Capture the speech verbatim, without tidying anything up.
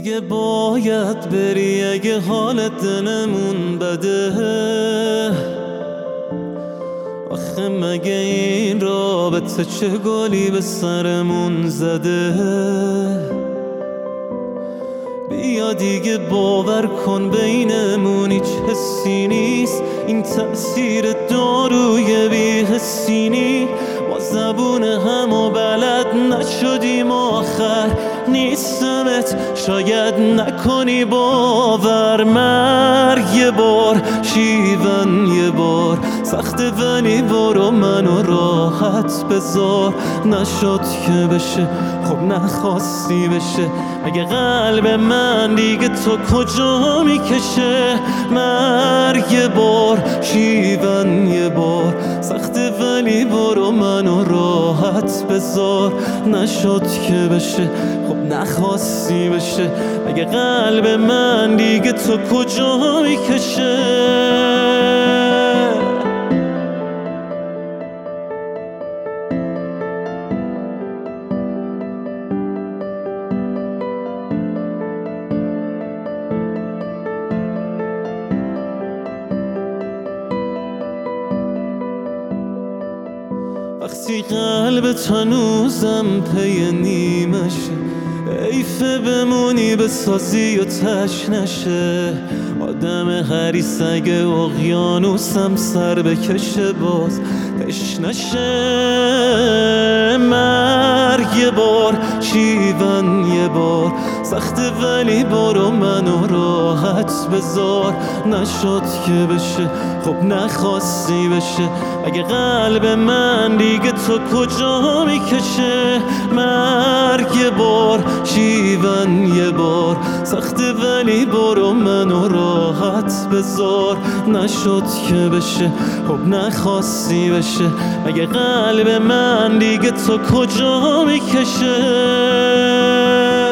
دیگه باید بری اگه حالت دلمون بده. آخه مگه این رابطه چه گلی به سرمون زده. بیا دیگه باور کن بینمون هیچ حسی نیست، این تأثیر داروی بی‌حسی نی. ما زبون همو بلد نشدیم آخر نیستمت شاید نکنی باور. مرگ یه بار شیون یه بار سخته ولی برو منو راحت بذار. نشد که بشه خب نخواستی بشه، مگه قلب من دیگه تو کجا میکشه. مرگ یه بار شیون یه بار سخته ولی برو منو راحت بذار. نشد که بشه خب نخواستی بشه، مگه قلب من دیگه تو کجا میکشه. وقتی قلبت هنوزم پی نیمشه، حیفه بمونی بسازی و تش نشه. آدم حریص اگه اقیانوسم سر بکشه باز تش نشه. مرگ یه بار شیون یه بار سخته ولی برو منو راحت بذار. نشد که بشه خب نخواستی بشه، مگه قلب من دیگه تو کجا میکشه. مرگ یه بار شیون یه بار سخته ولی برو منو راحت بذار. نشد که بشه خب نخواستی بشه، مگه قلب من دیگه تو کجا میکشه.